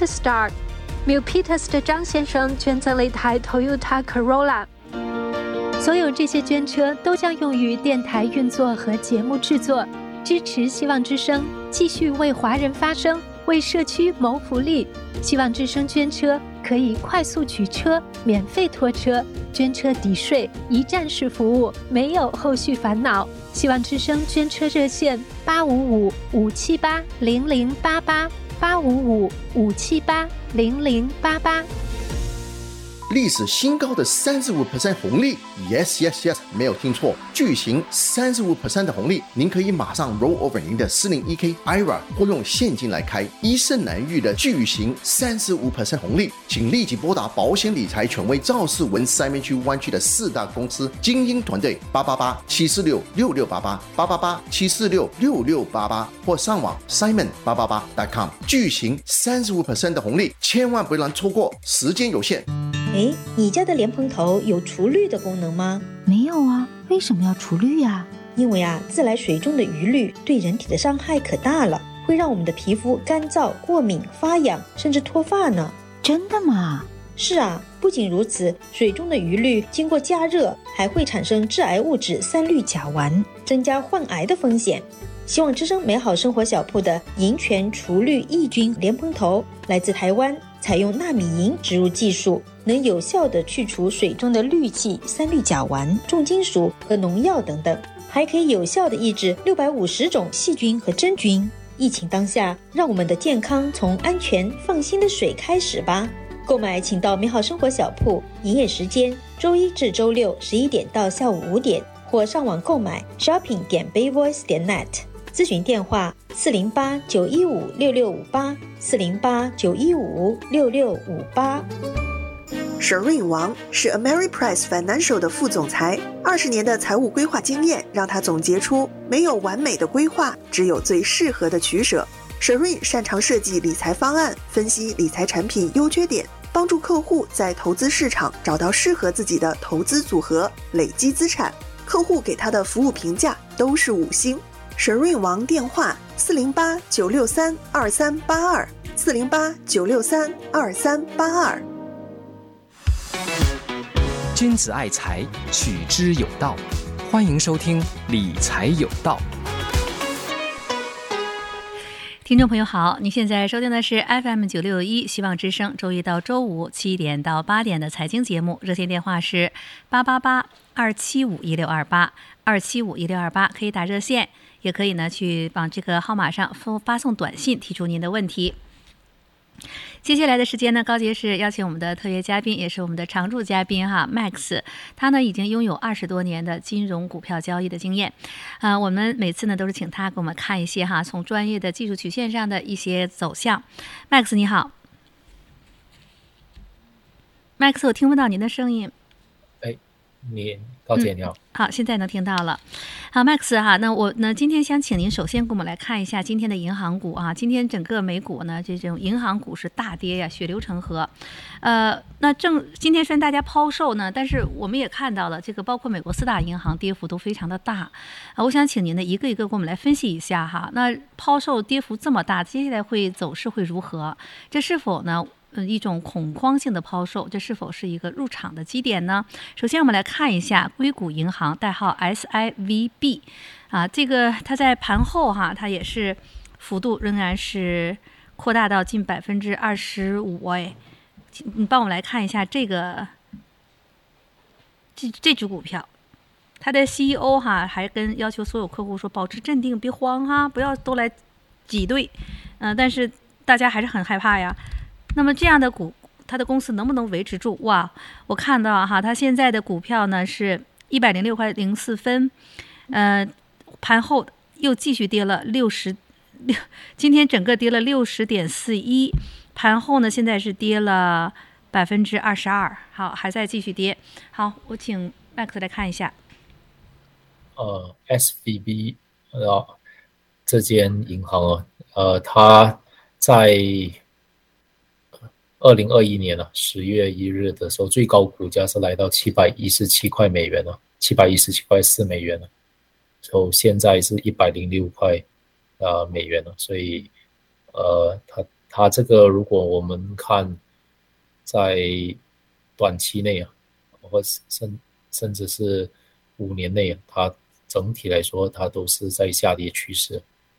Windstar，Milpitas 的张先生捐赠了一台 Toyota Corolla。所有这些捐车都将用于电台运作和节目制作，支持希望之声继续为华人发声，为社区谋福利。希望之声捐车可以快速取车，免费拖车，捐车抵税，一站式服务，没有后续烦恼。希望之声捐车热线八五五五七八零零八八八五五五七八零零八八。 历史新高的 百分之三十五 红利。 Yes yes yes， 没有听错，巨型 百分之三十五 的红利，您可以马上 roll over 您的 四零一 K I R A 或用现金来开，一胜难遇的巨型 百分之三十五 红利，请立即拨打保险理财权威赵世文三面区湾区的四大公司精英团队八八八七四六六六八八 八八八七四六六六八八，或上网 simon 八八八 点 com。 巨型 百分之三十五 的红利，千万不能错过，时间有限。 哎，你家的莲蓬头有除氯的功能吗？ 没有啊，为什么要除氯呀？ 因为啊，自来水中的余氯对人体的伤害可大了，会让我们的皮肤干燥、过敏、发痒，甚至脱发呢。 真的吗？ 是啊，不仅如此，水中的余氯经过加热，还会产生致癌物质三氯甲烷，增加患癌的风险。希望之声美好生活小铺的银泉除氯抑菌莲蓬头来自台湾，采用纳米银植入技术，能有效地去除水中的氯气、三氯甲烷、重金属和农药等等，还可以有效地抑制六百五十种细菌和真菌。疫情当下，让我们的健康从安全放心的水开始吧。购买请到美好生活小铺，营业时间周一至周六十一点到下午五点，或上网购买 shopping 点 bayvoice 点 net。咨询电话四零八九一五六六五八四零八九一五六六五八。 Shereen 王是 Ameriprise Financial 的副总裁，二十年的财务规划经验让他总结出没有完美的规划，只有最适合的取舍。Shereen 擅长设计理财方案，分析理财产品优缺点，帮助客户在投资市场找到适合自己的投资组合，累积资产。客户给他的服务评价都是五星。Shereen 王电话四零八九六三二三八二四零八九六三二三八二。 君子爱财，取之有道。欢迎收听理财有道。 听众朋友好，你现在收听的是 F M 九六一希望之声，周一到周五七点到八点的财经节目，热线电话是八八八二七五一六二八二七五一六二八，可以打热线，也可以呢去往这个号码上发送短信提出您的问题。接下来的时间呢，高杰是邀请我们的特约嘉宾，也是我们的常驻嘉宾哈 Max， 他呢已经拥有二十多年的金融股票交易的经验，啊、呃，我们每次呢都是请他给我们看一些哈从专业的技术曲线上的一些走向。Max 你好。 Max 我听不到您的声音。 哎，你高姐你好、嗯。 好，现在能听到了。好 ，Max 哈，那我呢今天想请您首先给我们来看一下今天的银行股啊。今天整个美股呢，这种银行股是大跌呀，血流成河。呃，那正今天虽然大家抛售呢，但是我们也看到了这个，包括美国四大银行跌幅都非常的大啊。我想请您呢一个一个给我们来分析一下哈。那抛售跌幅这么大，接下来会走势会如何？这是否呢？嗯，一种恐慌性的抛售，这是否是一个入场的基点呢？首先，我们来看一下硅谷银行，代号 S I V B， 啊，这个它在盘后哈，它也是幅度仍然是扩大到近百分之二十五。哎，你帮我来看一下这个这这只股票，它的 C E O 哈还跟要求所有客户说保持镇定，别慌哈，不要都来挤兑。嗯、呃，但是大家还是很害怕呀。那么这样的股，它的公司能不能维持住？哇，我看到哈，它现在的股票呢是一百零六块零四分，呃，盘后又继续跌了六十六，今天整个跌了六十点四一，盘后呢现在是跌了百分之二十二，好，还在继续跌。好，我请 Max 来看一下。 呃 ，S V B 呃，这间银行啊，呃，它在二零二一年啊，十月一日的时候，最高股价是来到七百一十七块美元了，七百一十七块四美元了。所以现在是一百零六块呃美元了。所以呃，它它这个如果我们看在短期内啊，或甚甚至是五年内啊，它整体来说它都是在下跌趋势。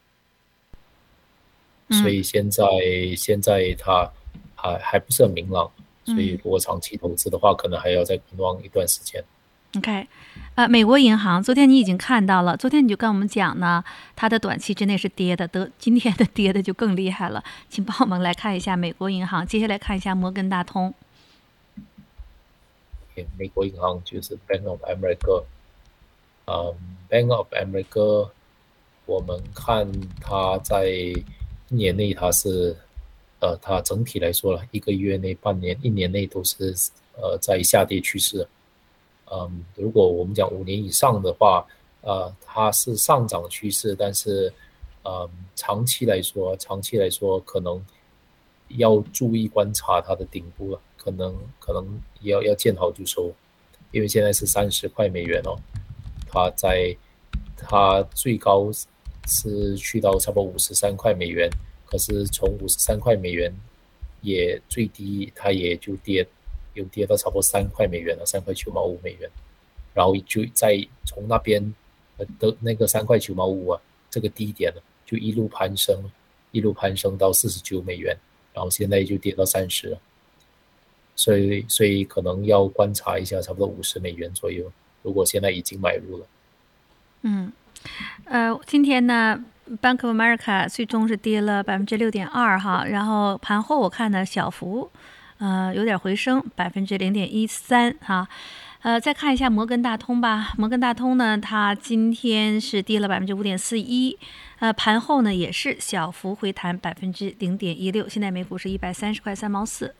所以现在、嗯、现在它还还不是很明朗，所以如果长期投资的话，嗯、可能还要再观望一段时间。 OK， 呃，美国银行，昨天你已经看到了，昨天你就跟我们讲呢，它的短期之内是跌的，得今天的跌的就更厉害了，请帮我们来看一下美国银行，接下来看一下摩根大通。 美国银行就是 Bank of America， 嗯 Bank of America， 我们看它在一年内它是呃，它整体来说了，一个月内、半年、一年内都是呃在下跌趋势。嗯，如果我们讲五年以上的话，呃，它是上涨趋势，但是呃，长期来说，长期来说可能要注意观察它的顶部了，可能可能要要见好就收，因为现在是三十块美元哦，它在它最高是去到差不多五十三块美元。可是从五十三块美元也最低，它也就跌，有跌到差不多三块美元了，三块九毛五美元，然后就再从那边的那个三块九毛五啊，这个低点呢，就一路攀升，一路攀升到四十九美元，然后现在就跌到三十了，所以所以可能要观察一下，差不多五十美元左右。如果现在已经买入了， 嗯，呃，今天呢，Bank of America 最终是跌了百分之六点二哈，然后盘后我看呢小幅，呃有点回升百分之零点一三哈，呃再看一下摩根大通吧，摩根大通呢它今天是跌了百分之五点四一，呃盘后呢也是小幅回弹百分之零点一六，现在每股是一百三十块三毛四。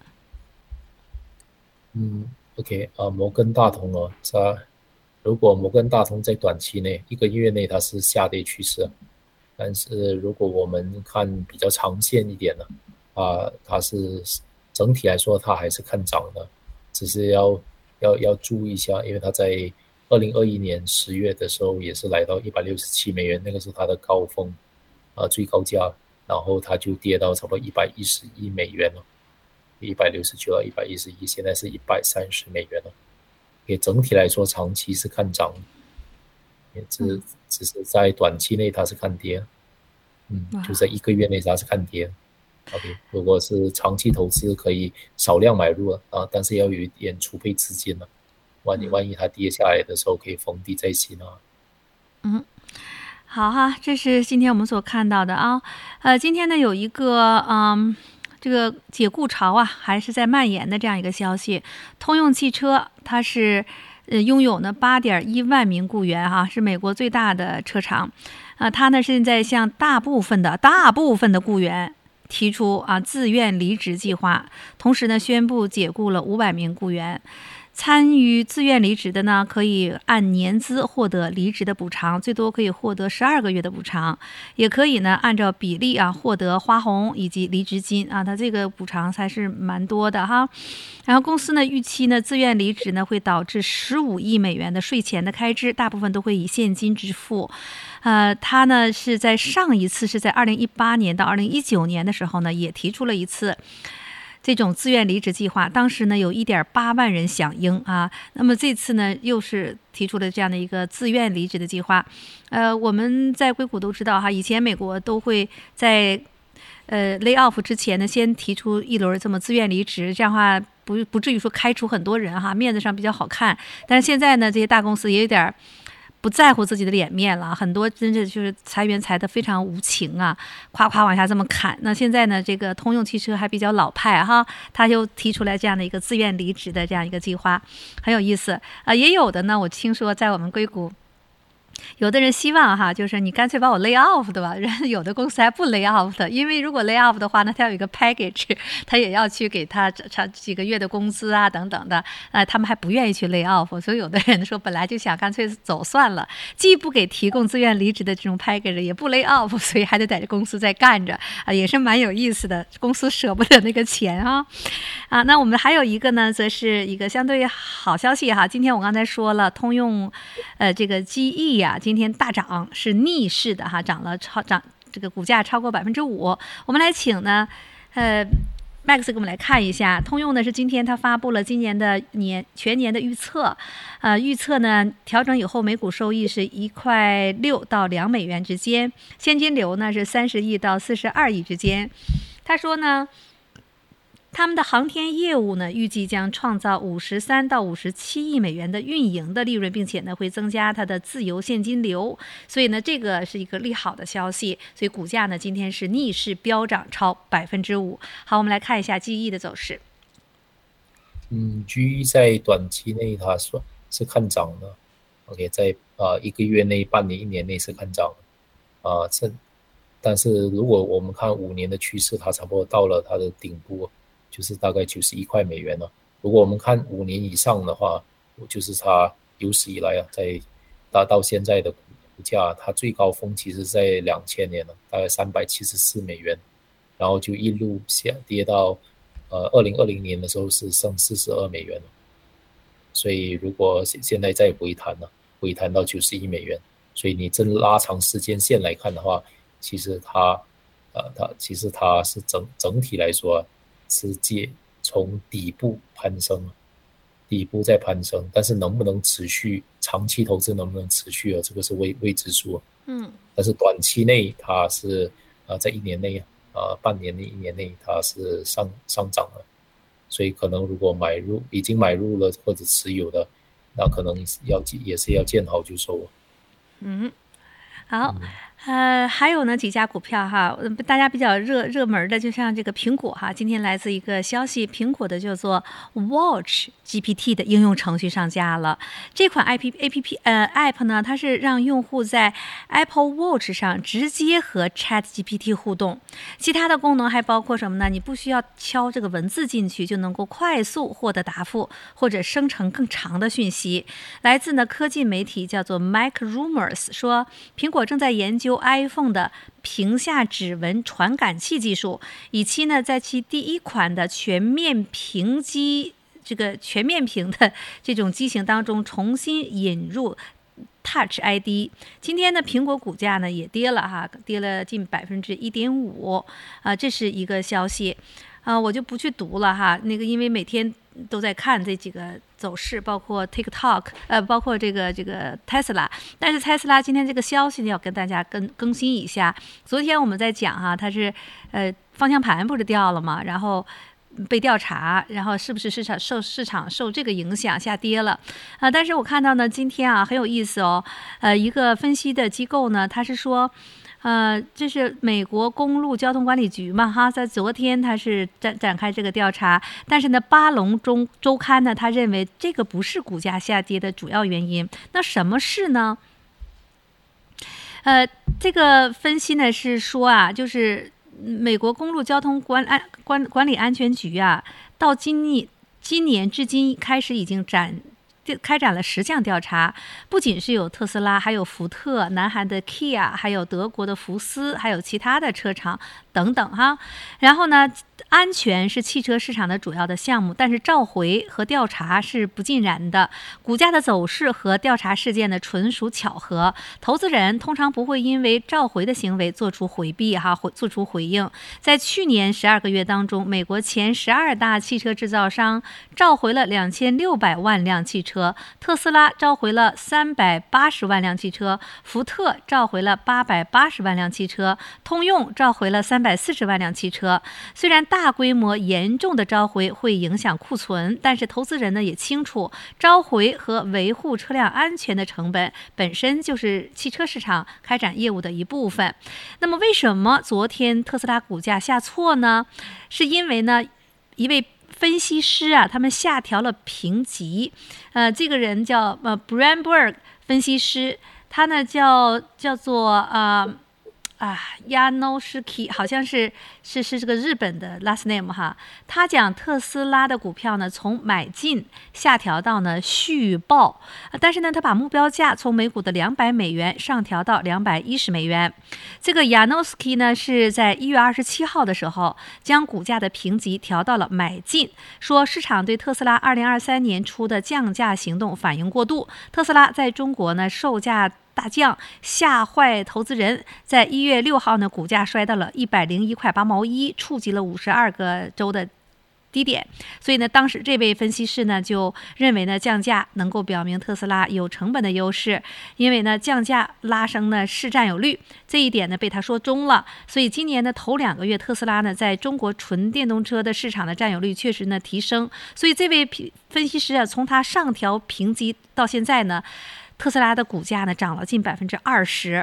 嗯 ，OK 啊、呃，摩根大通哦，它如果摩根大通在短期内一个月内它是下跌趋势。但是如果我们看比较长线一点的啊，它是整体来说它还是看涨的，只是要要要注意一下，因为它在二零二一年十月的时候也是来到一百六十七美元，那个是它的高峰啊最高价，然后它就跌到差不多一百一十一美元了，一百六十九到一百一十一，现在是一百三十美元了。也整体来说长期是看涨的。也只只是在短期内它是看跌，嗯，就在一个月内它是看跌。OK， 如果是长期投资可以少量买入啊，但是要有一点储备资金了，万一万一它跌下来的时候可以逢低再吸呢。 嗯，好哈，这是今天我们所看到的啊。呃，今天呢有一个嗯。这个解雇潮啊，还是在蔓延的这样一个消息。通用汽车它是呃拥有呢八点一万名雇员哈、啊，是美国最大的车厂。啊，它呢现在向大部分的大部分的雇员提出啊自愿离职计划，同时呢宣布解雇了五百名雇员。参与自愿离职的呢，可以按年资获得离职的补偿，最多可以获得十二个月的补偿，也可以呢按照比例啊获得花红以及离职金啊，它这个补偿还是蛮多的哈。然后公司呢预期呢自愿离职呢会导致十五亿美元的税前的开支，大部分都会以现金支付。呃，他呢是在上一次是在二零一八年到二零一九年的时候呢，也提出了一次这种自愿离职计划，当时呢有 一点八万人响应啊。那么这次呢又是提出了这样的一个自愿离职的计划。呃，我们在硅谷都知道哈，以前美国都会在呃 lay off 之前呢，先提出一轮这么自愿离职，这样的话不不至于说开除很多人哈，面子上比较好看。但是现在呢，这些大公司也有点不在乎自己的脸面了，很多真的就是裁员裁得非常无情啊，夸夸往下这么砍。那现在呢，这个通用汽车还比较老派哈，他就提出来这样的一个自愿离职的这样一个计划，很有意思啊、呃。也有的呢，我听说在我们硅谷，有的人希望哈，就是你干脆把我 lay off 的吧，人有的公司还不 lay off 的，因为如果 lay off 的话呢，他有一个 package， 他也要去给他长几个月的工资啊等等的，呃，他们还不愿意去 lay off， 所以有的人说本来就想干脆走算了，既不给提供自愿离职的这种 package， 也不 lay off， 所以还得在这公司再干着啊，也是蛮有意思的，公司舍不得那个钱啊。啊，那我们还有一个呢，则是一个相对好消息哈，今天我刚才说了，通用呃这个 G E 啊。今天大涨是逆势的哈，涨了超涨这个股价超过百分之五。我们来请呢，呃 ，Max 给我们来看一下，通用呢是今天它发布了今年的年全年的预测，呃，预测呢调整以后每股收益是一块六到两美元之间，现金流呢是三十亿到四十二亿之间。他说呢，他们的航天业务呢，预计将创造五十三到五十七亿美元的运营的利润，并且呢会增加它的自由现金流，所以呢这个是一个利好的消息，所以股价呢今天是逆势飙涨超百分之五。好，我们来看一下 G E 的走势。 嗯 ，G 在短期内它是是看涨的 ，OK， 在呃一个月内、半年、一年内是看涨的，啊、呃，这但是如果我们看五年的趋势，它差不多到了它的顶部，就是大概九十一块美元了。如果我们看五年以上的话，就是它有史以来啊，在达到现在的股价，它最高峰其实在两千年了，大概三百七十四美元，然后就一路下跌到。呃，二零二零年的时候是剩四十二美元了，所以如果现在再回弹了，回弹到九十一美元，所以你真拉长时间线来看的话，其实它，呃，它其实它是整整体来说是借从底部攀升，底部在攀升，但是能不能持续长期投资能不能持续啊？这个是未未知数。嗯，但是短期内它是呃在一年内。呃，半年内、一年内它是上上涨了，所以可能如果买入已经买入了或者持有的，那可能要也是要见好就收了。 嗯，好。嗯呃，还有呢几家股票哈，大家比较热热门的，就像这个苹果哈，今天来自一个消息，苹果的叫做 Watch G P T 的应用程序上架了。这款 A P P 呃 App 呢，它是让用户在 Apple Watch 上直接和 Chat G P T 互动。其他的功能还包括什么呢？你不需要敲这个文字进去，就能够快速获得答复，或者生成更长的讯息。来自呢科技媒体叫做 Mac Rumors 说，苹果正在研究iPhone 的屏下指纹传感器技术，以期呢在其第一款的全面屏机这个全面屏的这种机型当中重新引入 Touch I D。 今天呢苹果股价呢也跌了哈，跌了近百分之一点五啊，这是一个消息啊，我就不去读了哈，那个因为每天都在看这几个走势，包括 TikTok， 呃，包括这个这个 Tesla， 但是 Tesla 今天这个消息要跟大家更更新一下。昨天我们在讲哈，它是呃方向盘不是掉了吗？然后被调查，然后是不是市场受市场受这个影响下跌了啊、呃？但是我看到呢，今天啊很有意思哦，呃，一个分析的机构呢，他是说。呃，这是美国公路交通管理局嘛，哈，在昨天他是展展开这个调查，但是呢，巴龙中周刊呢，他认为这个不是股价下跌的主要原因。那什么是呢？呃，这个分析呢是说啊，就是美国公路交通管安管管理安全局啊，到今年今年至今开始已经展。开展了十项调查，不仅是有特斯拉，还有福特、南韩的 Kia， 还有德国的福斯，还有其他的车厂等等哈。然后呢，安全是汽车市场的主要的项目，但是召回和调查是不尽然的。股价的走势和调查事件呢，纯属巧合。投资人通常不会因为召回的行为做出回避哈，做出回应。在去年十二个月当中，美国前十二大汽车制造商召回了两千六百万辆汽车。特斯拉召回了三百八十万辆汽车，福特召回了八百八十万辆汽车，通用召回了三百四十万辆汽车。虽然大规模严重的召回会影响库存，但是投资人呢也清楚，召回和维护车辆安全的成本本身就是汽车市场开展业务的一部分。那么为什么昨天特斯拉股价下挫呢？是因为呢一位分析师啊，他们下调了评级，呃，这个人叫呃 Brandberg 分析师，他呢叫叫做呃啊 Yanoshiki， 好像是是是这个日本的 last name 哈。他讲特斯拉的股票呢，从买进下调到呢续报，但是呢，他把目标价从每股的两百美元上调到两百一十美元。这个 Yanoshiki 呢是在一月二十七号的时候将股价的评级调到了买进，说市场对特斯拉二零二三年初的降价行动反应过度，特斯拉在中国呢售价大降，吓坏投资人。在一月六号呢，股价摔到了一百零一块八毛一，触及了五十二个周的低点。所以呢，当时这位分析师呢就认为呢，降价能够表明特斯拉有成本的优势，因为呢降价拉升呢市占有率，这一点呢被他说中了。所以今年的头两个月，特斯拉呢在中国纯电动车的市场的占有率确实呢提升。所以这位分析师啊，从他上调评级到现在呢，特斯拉的股价呢涨了近百分之二十。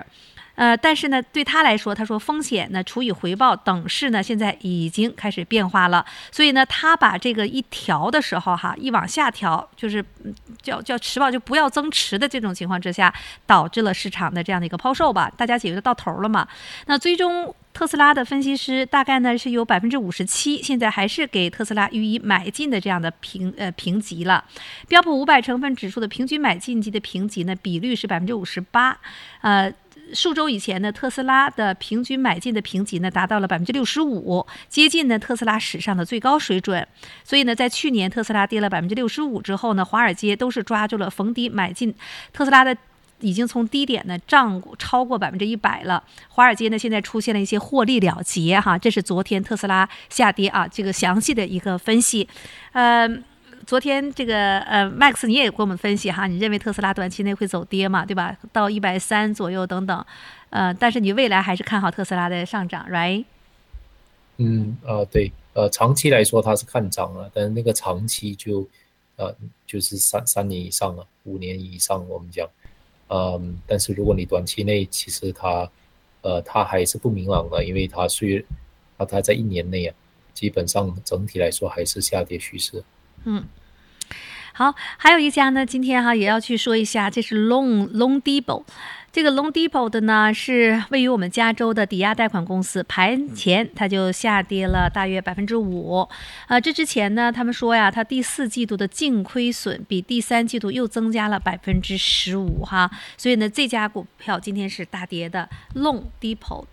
呃，但是呢，对他来说，他说风险呢除以回报等式呢，现在已经开始变化了。所以呢，他把这个一调的时候哈，一往下调，就是叫叫持保就不要增持的这种情况之下，导致了市场的这样的一个抛售吧。大家解决到头了嘛？那最终特斯拉的分析师大概呢是有百分之五十七，现在还是给特斯拉予以买进的这样的评呃评级了。标普五百成分指数的平均买进级的评级呢比率是百分之五十八，呃。数周以前呢，特斯拉的平均买进的评级呢达到了百分之六十五，接近呢特斯拉史上的最高水准。所以呢，在去年特斯拉跌了百分之六十五之后呢，华尔街都是抓住了逢低买进特斯拉的，已经从低点呢涨超过百分之一百了。华尔街呢现在出现了一些获利了结哈，这是昨天特斯拉下跌啊这个详细的一个分析，呃。昨天这个呃 Max 你也给我们分析哈，你认为特斯拉短期内会走跌嘛，对吧？到一百三左右等等，呃，但是你未来还是看好特斯拉的上涨 ，right？ 嗯呃对呃长期来说它是看涨了，但是那个长期就呃就是三三年以上了，五年以上我们讲，嗯，但是如果你短期内其实它呃它还是不明朗的，因为它虽它它在一年内啊，基本上整体来说还是下跌趋势。 嗯，好，还有一家呢，今天哈也要去说一下，这是 Loan Loan Depot。这个 Loan Depot 的呢是位于我们加州的抵押贷款公司，盘前它就下跌了大约百分之五。呃，这之前呢，他们说呀，它第四季度的净亏损比第三季度又增加了百分之十五哈，所以呢，这家股票今天是大跌的。Loan Depot。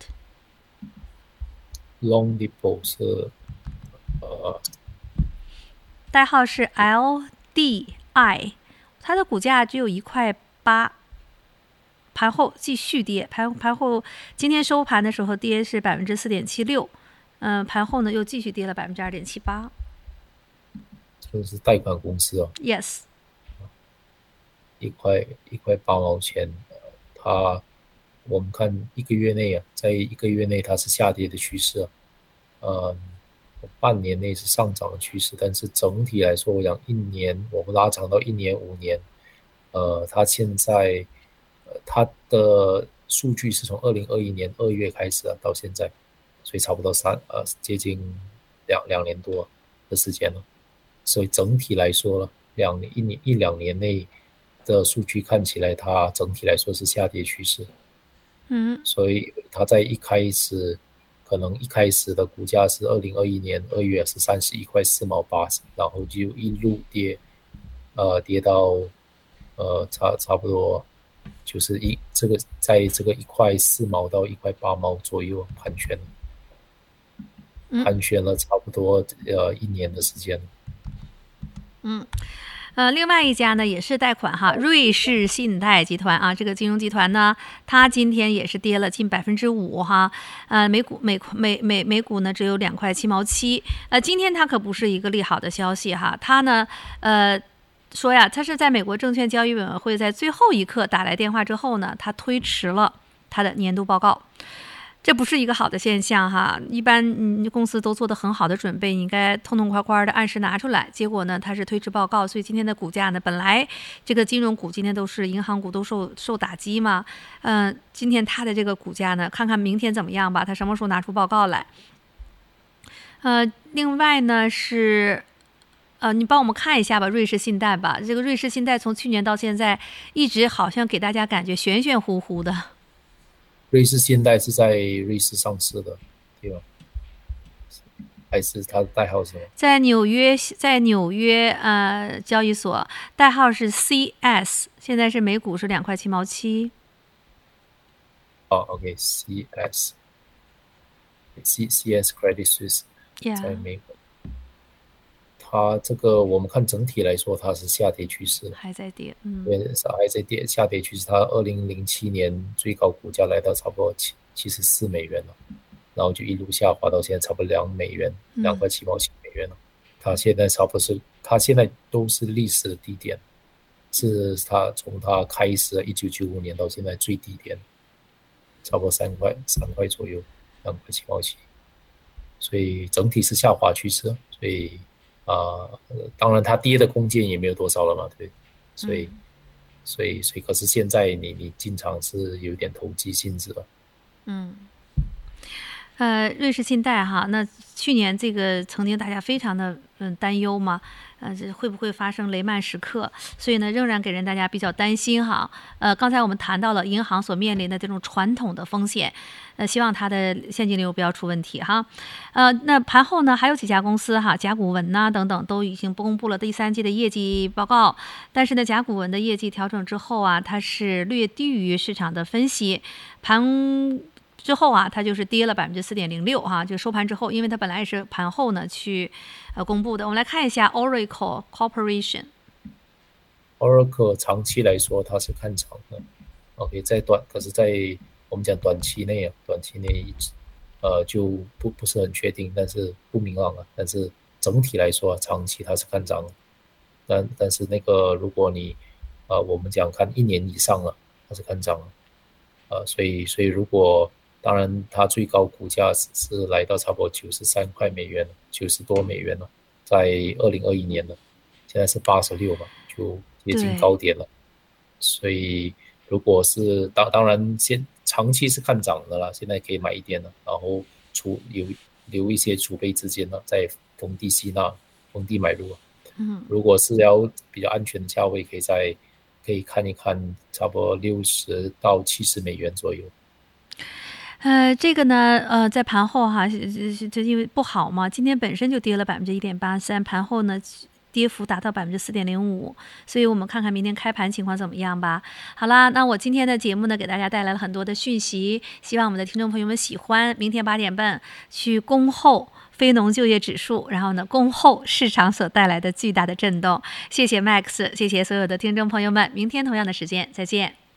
Loan Depot 是呃。 代号是 L D I， 它的股价只有一块八，盘后继续跌，盘盘后今天收盘的时候跌是百分之四点七六，嗯，盘后呢又继续跌了百分之二点七八。 这是贷款公司哦。 Yes。 一块一块八毛钱，它我们看一个月内啊，在一个月内它是下跌的趋势啊，呃。半年内是上涨的趋势，但是整体来说，我讲一年，我们拉长到一年、五年，呃，它现在，呃，它的数据是从二零二一年二月开始啊，到现在，所以差不多三呃接近两两年多的时间了。所以整体来说呢，两一年一两年内的数据看起来，它整体来说是下跌趋势。 嗯， 所以它在一开始。可能一开始的股价是二零二一年二月是三十一块四毛八，然后就一路跌，呃，跌到呃差差不多就是一这个在这个一块四毛到一块八毛左右盘旋，盘旋了差不多呃一年的时间。 嗯。呃，另外一家呢也是贷款哈，瑞士信贷集团啊，这个金融集团呢，它今天也是跌了近百分之五哈，呃，每股每每每每股呢只有两块七毛七，呃，今天它可不是一个利好的消息哈，它呢，呃，说呀，它是在美国证券交易委员会在最后一刻打来电话之后呢，它推迟了它的年度报告。这不是一个好的现象哈，一般嗯公司都做得很好的准备，你应该痛痛快快的按时拿出来。结果呢，它是推迟报告，所以今天的股价呢，本来这个金融股今天都是银行股都受受打击嘛，嗯、呃，今天它的这个股价呢，看看明天怎么样吧，它什么时候拿出报告来？呃，另外呢是。呃，你帮我们看一下吧，瑞士信贷吧。这个瑞士信贷从去年到现在，一直好像给大家感觉玄玄乎乎的。 瑞士信贷是在瑞士上市的，对吧？还是它的代号是什么？ 在纽约，在纽约呃交易所，代号是 C S， 现在是每股是两块七毛七。 哦 ，OK，C S，C C S Credit Suisse， 在美国。它这个我们看整体来说，它是下跌趋势， 还在跌，嗯， 对，还在跌，下跌趋势。它二零零七年最高股价来到差不多七七十四美元了，然后就一路下滑到现在差不多两美元，两块七毛七美元了。它现在差不多是，它现在都是历史的低点，是它从它开始一九九五年到现在最低点，差不多三块三块左右，两块七毛七，所以整体是下滑趋势，所以。啊、呃，当然它跌的空间也没有多少了嘛，对，所以所以所以可是现在你你进场是有点投机性质了。 嗯。呃，瑞士信贷哈，那去年这个曾经大家非常的嗯担忧嘛，呃，这会不会发生雷曼时刻？所以呢，仍然给人大家比较担心哈。呃，刚才我们谈到了银行所面临的这种传统的风险，呃，希望它的现金流不要出问题哈。呃，那盘后呢，还有几家公司哈，甲骨文呐等等都已经公布了第三季的业绩报告，但是呢，甲骨文的业绩调整之后啊，它是略低于市场的分析，盘之后啊，它就是跌了百分之四点零六哈，就收盘之后，因为它本来也是盘后呢去呃公布的。我们来看一下 Oracle Corporation。Oracle 长期来说它是看涨的 ，OK， 在短，可是在我们讲短期内啊，短期内呃就不不是很确定，但是不明朗啊。但是整体来说、啊，长期它是看涨的，但但是那个如果你呃我们讲看一年以上了，它是看涨了，呃，所以所以如果当然，它最高股价是来到差不多九十三块美元，九十多美元了，在二零二一年了，现在是八十六嘛，就接近高点了。所以，如果是当当然现长期是看涨的啦，现在可以买一点了，然后储留留一些储备资金了，再逢低吸纳，逢低买入。 嗯， 如果是要比较安全的价位，可以在可以看一看，差不多六十到七十美元左右。 呃，这个呢，呃，在盘后哈，就因为不好嘛，今天本身就跌了百分之一点八三，盘后呢跌幅达到百分之四点零五，所以我们看看明天开盘情况怎么样吧。好啦，那我今天的节目呢，给大家带来了很多的讯息，希望我们的听众朋友们喜欢。明天八点半去恭候非农就业指数，然后呢，恭候市场所带来的巨大的震动。谢谢 Max， 谢谢所有的听众朋友们，明天同样的时间再见。